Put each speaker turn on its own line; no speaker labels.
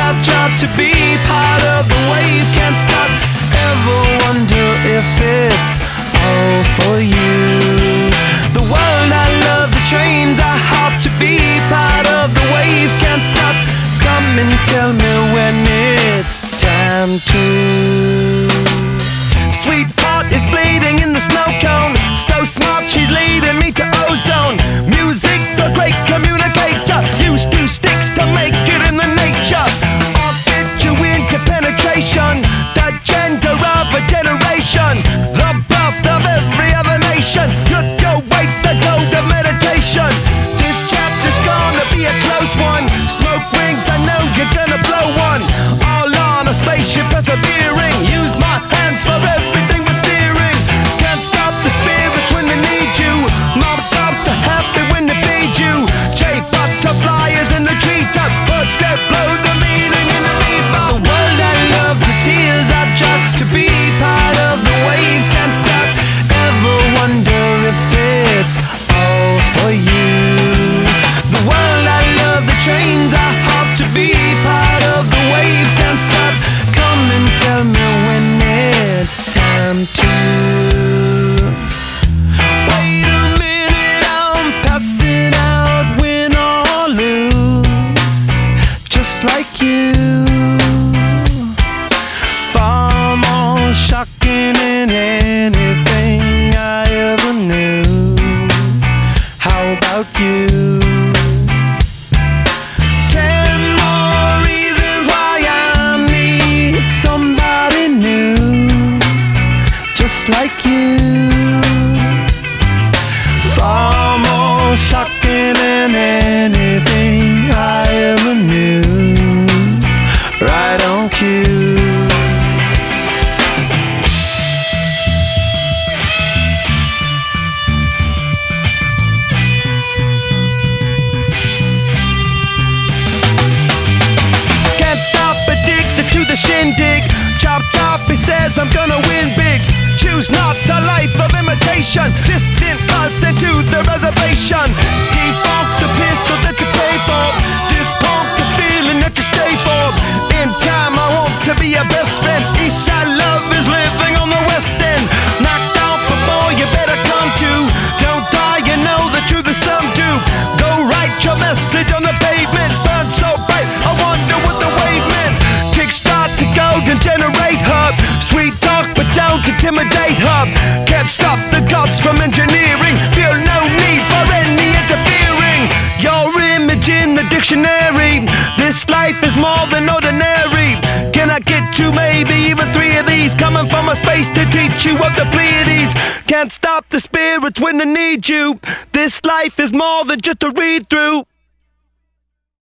I've tried to be part of the wave, can't stop. Ever wonder if it's all for you? The world I love, the trains I hop to be part of the wave, can't stop. Come and tell me when it's time to. Sweetheart is bleeding in the snow cone, so smart she's leading me to ozone. Music, the great communicator, used two sticks to make it in the nature. I'll fit you into penetration, the gender of a generation, the birth of every other nation. Look your way to go to meditation. This chapter's gonna be a close one. Smoke rings, I know you're gonna blow one. All on a spaceship persevering. Use my hands for everything but steering. Can't stop the spirits when they need you. Mob tops are happy when they feed you. J butterflies in the treetop. Birds that blow the meaning in the bebop. The world I love, the tears I drop to be part of the wave, can't stop. Ever wonder if it's all for you? The world I love, the trains I hop to be part of the wave, can't stop. Come and tell me when it's time to. Wait a minute, I'm passing out, win or lose, just like you. Far more shocking than anything I ever knew. How about you? 10 more reasons why I need somebody new, just like you. Far more shocking than anything I ever knew. Right on cue. Can't stop, addicted to the shindig. Chop top, he says I'm gonna win big. Choose not a life of imitation. Distant us into the reservation. Defunct the pistol that you pay for. Just pump the feeling that you stay for. In time I want to be your best friend. Eastside love is living on the west end. Knocked out before you better come to. Don't die, you know the truth is some do. Go write your message on the pavement. Burn so bright, I wonder what the wave meant. Kickstart the golden generate hub. Sweet talk but don't intimidate hub. Can't stop the gods from engineering. Feel no need for any interfering. Your image in the dictionary. This life is more than ordinary. Can I get you maybe even 3 of these? Coming from a space to teach you of the Pleiades. Can't stop the spirits when they need you. This life is more than just a read through.